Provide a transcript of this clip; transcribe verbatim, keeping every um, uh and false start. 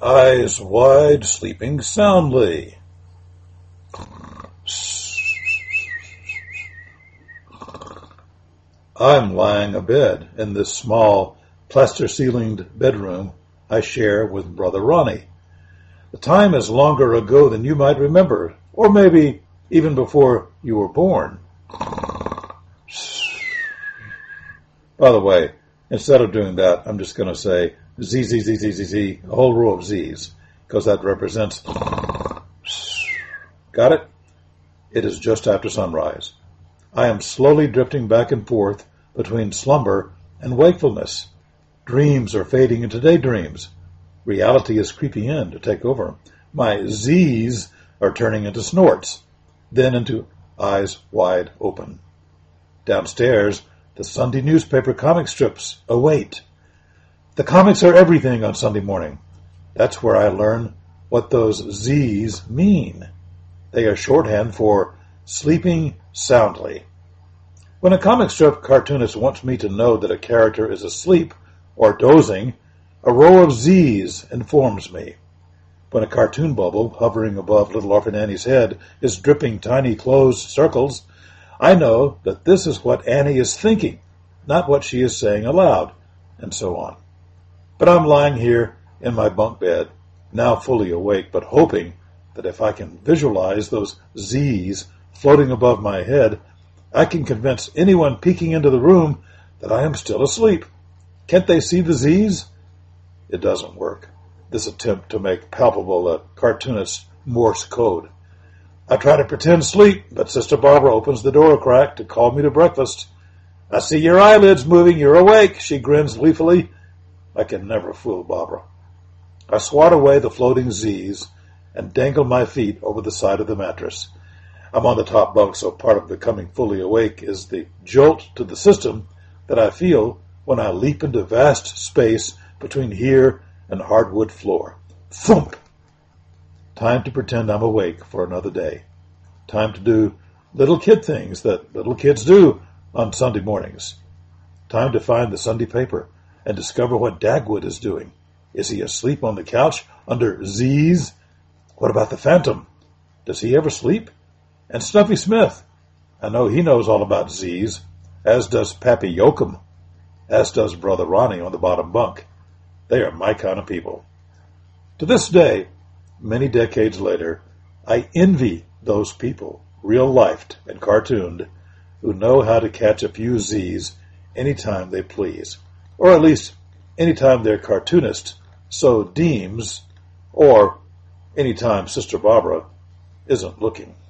eyes wide, sleeping soundly. I'm lying abed in this small, plaster-ceilinged bedroom I share with Brother Ronnie. The time is longer ago than you might remember, or maybe even before you were born. By the way, instead of doing that, I'm just going to say Z, Z, Z, Z, Z, Z, a whole row of Z's, because that represents... Got it? It is just after sunrise. I am slowly drifting back and forth between slumber and wakefulness. Dreams are fading into daydreams. Reality is creeping in to take over. My Z's are turning into snorts, then into eyes wide open. Downstairs, the Sunday newspaper comic strips await. The comics are everything on Sunday morning. That's where I learn what those Z's mean. They are shorthand for sleeping soundly. When a comic strip cartoonist wants me to know that a character is asleep or dozing, a row of Z's informs me. When a cartoon bubble hovering above little Orphan Annie's head is dripping tiny closed circles, I know that this is what Annie is thinking, not what she is saying aloud, and so on. But I'm lying here in my bunk bed, now fully awake, but hoping that if I can visualize those Z's floating above my head, I can convince anyone peeking into the room that I am still asleep. Can't they see the Z's? It doesn't work, this attempt to make palpable a cartoonist's Morse code. I try to pretend sleep, but Sister Barbara opens the door a crack to call me to breakfast. I see your eyelids moving, you're awake, she grins gleefully. I can never fool Barbara. I swat away the floating Z's and dangle my feet over the side of the mattress. I'm on the top bunk, so part of becoming fully awake is the jolt to the system that I feel when I leap into vast space between here and hardwood floor. Thump! Time to pretend I'm awake for another day. Time to do little kid things that little kids do on Sunday mornings. Time to find the Sunday paper and discover what Dagwood is doing. Is he asleep on the couch under Z's? What about the Phantom? Does he ever sleep? And Snuffy Smith. I know he knows all about Z's, as does Pappy Yoakum, as does Brother Ronnie on the bottom bunk. They are my kind of people. To this day, many decades later, I envy those people, real-lifed and cartooned, who know how to catch a few Z's anytime they please, or at least anytime their cartoonist so deems, or anytime Sister Barbara isn't looking.